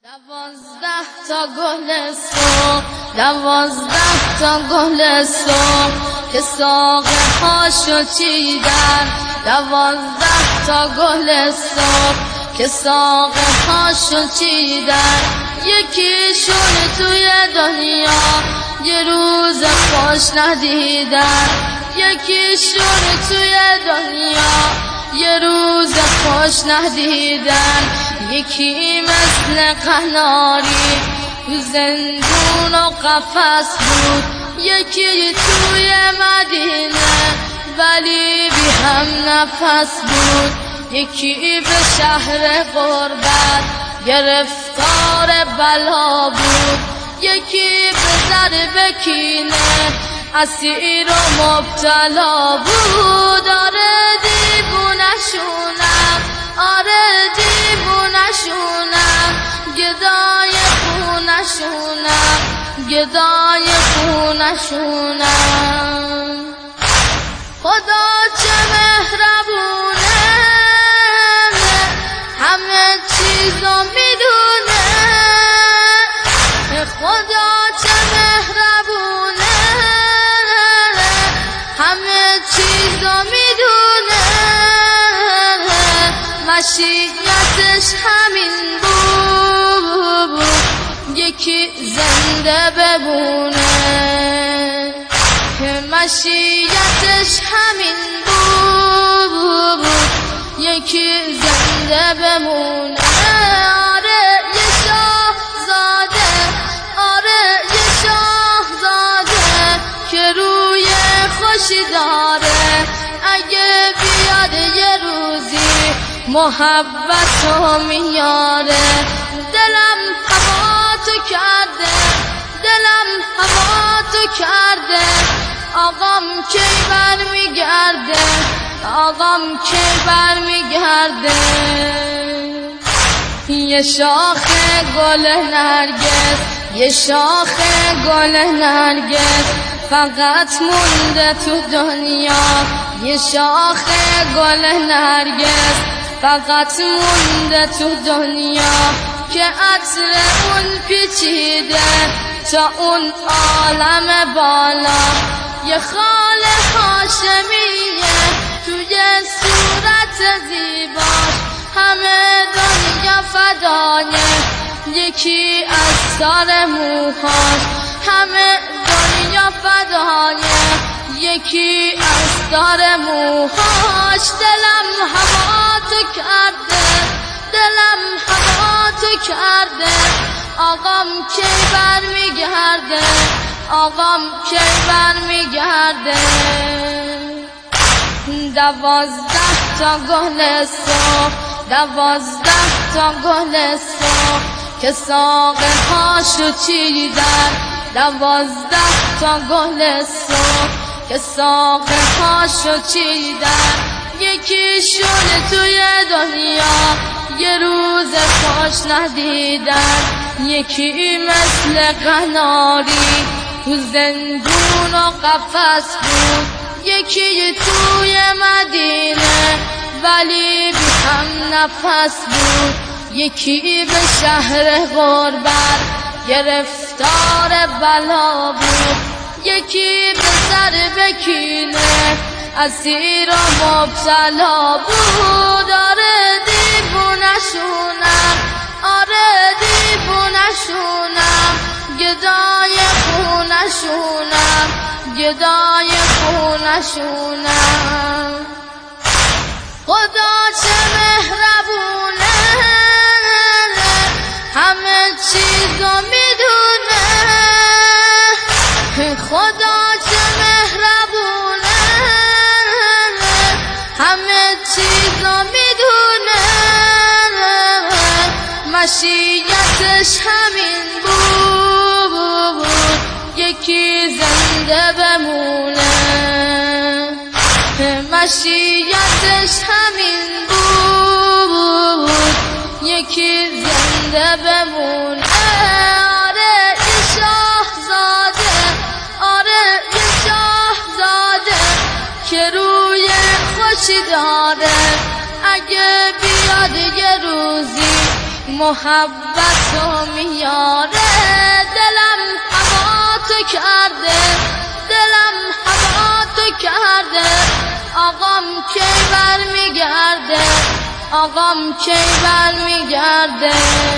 12 تا گل صبح، 12 تا گل صبح که ساقه هاشو چیدن. 12 تا گل صبح که ساقه هاشو چیدن. یکیشون توی دنیا یه روز خوش ندیدن. یکیشون توی دنیا یه روز خوش ندیدن. یکی مثل قناری تو زندون و قفس بود. یکی توی مدینه ولی بی هم نفس بود. یکی به شهر غربت گرفتار بلا بود. یکی به ضرب کینه اسیر و مبتلا بود. آره دیوونشونم، آره دیوونشونم، گدای خونشونم، گدای خونشونم. خدا چه مهربونه، همه چیزو میدونه. خدا چه مهربونه، همه چیزو میدونه. مشیتش همین بود یکی زنده بمونه. مشیتش همین بود یکی زنده بمونه. آره یه شاهزاده، آره یه شاهزاده که روی خوشی داره. اگه بیاد یه روزی محبتو میاره. دلم هوا تو کرده، دلم هوا تو کرده. آقام کی برمیگرده، آقام کی برمیگرده. یه شاخ گل نرگس، یه شاخ گل نرگس فقط مونده تو دنیا. یه شاخ گل نرگس فقط مونده تو دنیا که عطر اون پیچیده تا اون عالم بالا. یه خال هاشمیه توی صورت زیباش، همه دنیا فدایه. یکی از سر موهاش، همه دنیا فدایه. یکی از سر موهاش. دلم هوا تو کرده، دلم هوا تو کرده. آقام کی برمیگرده، آقام کی برمیگرده. 12 تا گل صبح، 12 تا گل صبح که ساقه هاشو چیدن. 12 تا گل صبح که ساقه هاشو چیدن. یکیشون توی دنیا یه روز خوش ندیدن. یکی مثل قناری تو زندون و قفس بود. یکی توی مدینه ولی بی هم نفس بود. یکی به شهر غربت گرفتار بلا بود. یکی به ضرب کینه اسیر و مبتلا بود. آره دیوونشونم، آره دیوونشونم، گدای خونشونم، گدای خونشونم. خدا چه مهربونه، همه چیزو میدونه. خدا چه مهربونه، همه چیزو میدونه. مشیتش همین بود یکی زنده بمونه. مشیتش همین بود یکی زنده بمونه. آره یه شاهزاده، آره یه شاهزاده که روی خوشی داره. اگه بیاد یه روزی محبت میاره. دلم هوا تو کرده، دلم هوا تو کرده. آقام کی برمیگرده، آقام کی برمیگرده.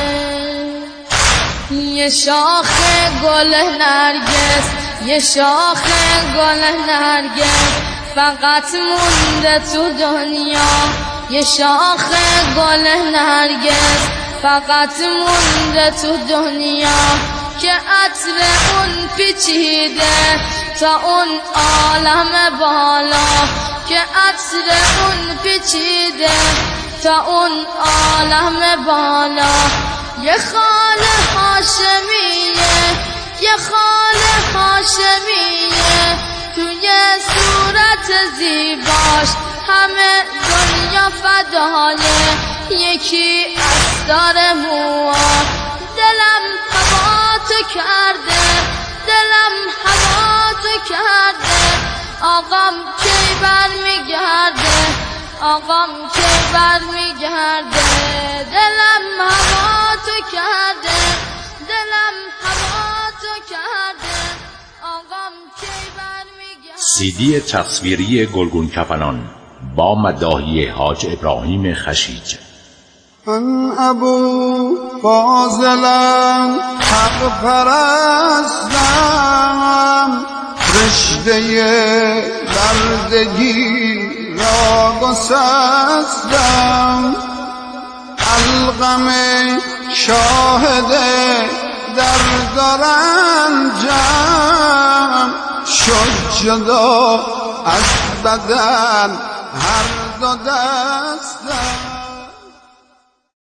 یه شاخ گل نرگس، یه شاخ گل نرگس فقط مونده تو دنیا. یه شاخ گل نرگس فقط مونده تو دنیا که عطر اون پیچیده تا اون عالم بالا، که عطر اون پیچیده تا اون عالم بالا. یه خال هاشمیه، یه خال هاشمیه توی صورت زیباش همه دنیا فدایه. یکی از دار موها دلم هوا تو کرده، دلم هوا تو کرده. آقام کی برمیگرده، آقام کی برمیگرده. دلم هوا تو کرده، دلم هوا تو کرده. آقام کی برمیگرده. CD تصویری گلگون کفنان با مداحی حاج ابراهیم خشیج. من ابو فاضلم، حق پرستم، رشته بردگی را گسستم. القم شاهد در رنجم شد جدا از بدن هر دو دستم.